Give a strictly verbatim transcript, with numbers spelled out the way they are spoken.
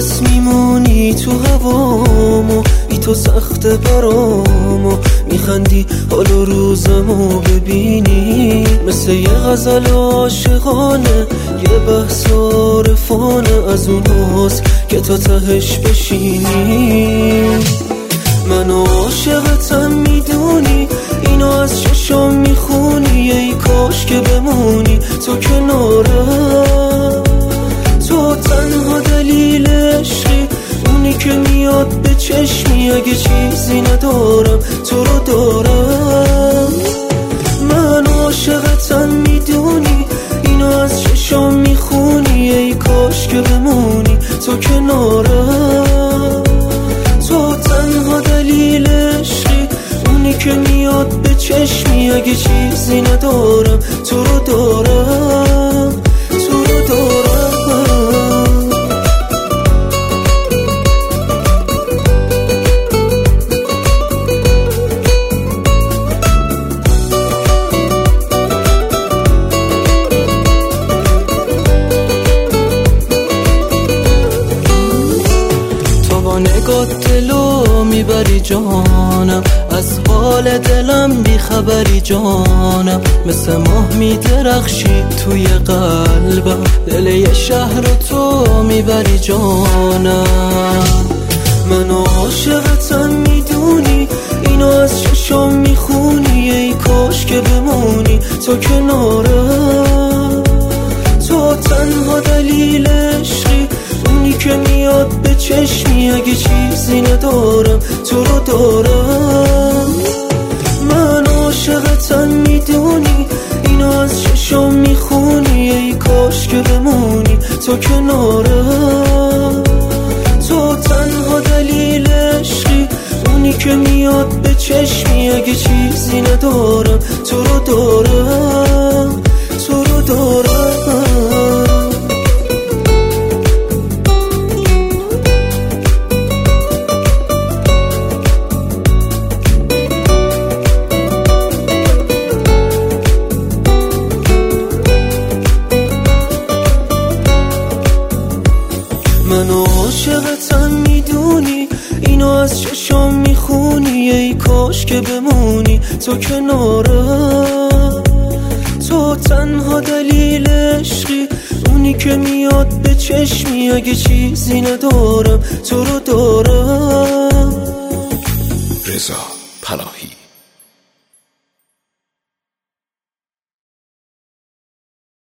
بس میمونی تو هوامو، بی تو سخت برامو، میخندی حال و روزمو ببینی، مثل یه غزل عاشقانه، یه بحث عارفانه از اون هاست که تا تهش بشینی. من عاشقتم میدونی، اینو از چشام میخونی، ای کاش که بمونی تو کنارم. تو تنها دلیل عشقی، اونی که میاد به چشمی، اگه چیزی ندارم تو رو دارم. من عاشقتم میدونی، اینو از چشام میخونی، ای کاش که بمونی تو کنارم. تو تنها دلیل عشقی، اونی که میاد به چشمی، اگه چیزی ندارم تو رو دارم، تو رو دارم. نگات دلو میبری جانم، از حال دلم بیخبری جانم، مثل ماه میدرخشی توی قلبم، دل یه شهر تو میبری جانم. من عاشقتم میدونی، اینو از چشام میخونی، ای کاش که بمونی تو کنارم. تو تنها دلیل عشقی، اونی که میاد به چشمی، اگه چیزی ندارم تو رو دارم. من عاشقتم میدونی، اینو از چشام میخونی، ای کاش که بمونی تو کنارم. تو تنها دلیل عشقی، اونی که میاد به چشمی، اگه چیزی ندارم تو رو دارم، تو رو دارم. من عاشقتم میدونی، اینو از چشام میخونی، ای کاش که بمونی تو کنارم. تو تنها دلیل عشقی، اونی که میاد به چشمی، اگه چیزی ندارم تو رو دارم. رضا پناهی.